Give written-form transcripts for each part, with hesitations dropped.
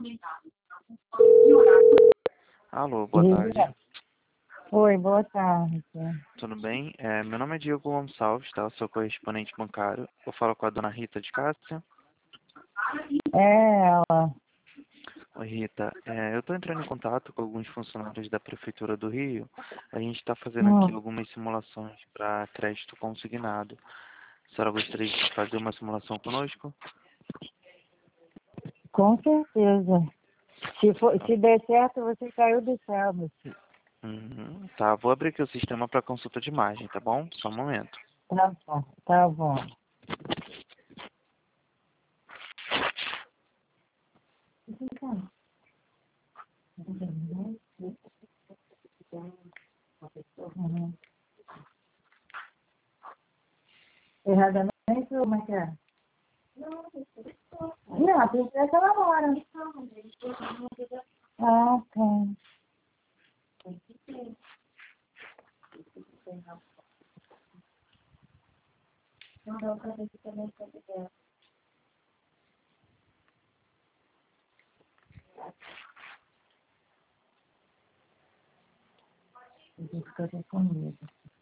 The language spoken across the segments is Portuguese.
Alô, boa tarde. Oi, boa tarde. Tudo bem? Meu nome é Diego Gonçalves, tá? Eu sou correspondente bancário. Eu falo com a dona Rita de Cássia. É ela. Oi, Rita. Eu estou entrando em contato com alguns funcionários da Prefeitura do Rio. A gente está fazendo aqui algumas simulações para crédito consignado. A senhora gostaria de fazer uma simulação conosco? Com certeza. Se der certo, você caiu do céu, meu filho. Tá, vou abrir aqui o sistema para consulta de imagem, tá bom? Só um momento. Tá bom, tá bom. Erradamente, como é que é? Não, a princesa ela mora. Ah, tá. Fica comigo.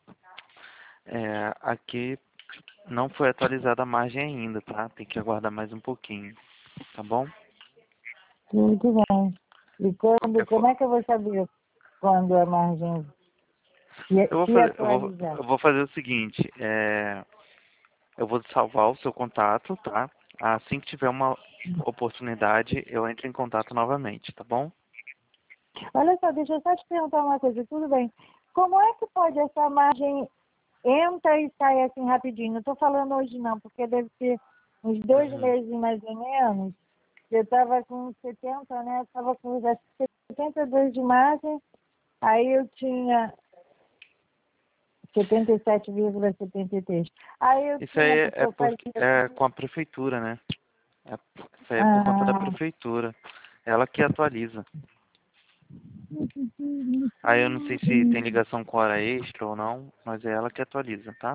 Aqui não foi atualizada a margem ainda, tá? Tem que aguardar mais um pouquinho, tá bom? Tudo bem. E como é que eu vou saber quando a margem se atualizar? Eu vou fazer o seguinte, eu vou salvar o seu contato, tá? Assim que tiver uma oportunidade, eu entro em contato novamente, tá bom? Olha só, deixa eu só te perguntar uma coisa, tudo bem. Como é que pode essa margem entra e sai assim rapidinho? Não estou falando hoje não, porque deve ter uns 2 meses mais ou menos. Eu estava com 70, né? Estava com 72 de margem, aí eu tinha 77,73. Aí eu Isso tinha aí que tocar... é com a prefeitura, né? Isso aí é por conta da prefeitura. Ela que atualiza. Aí eu não sei se tem ligação com hora extra ou não, mas é ela que atualiza, tá?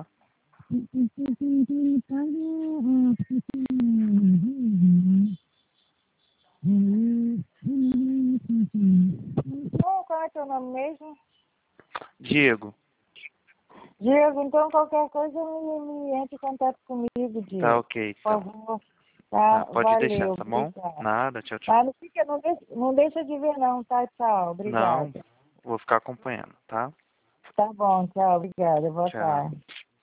Bom, qual é teu nome mesmo? Diego, Diego, então qualquer coisa me entre em contato comigo, tá Diego. ok, Por então. favor. Tá, Tá, pode deixar, valeu, tá bom? obrigada. Nada, tchau, tchau. Tá, não deixa de ver não, tá? Tchau, Não, obrigada. vou ficar acompanhando, tá? Tá bom, tchau, obrigada, boa Tchau. tarde.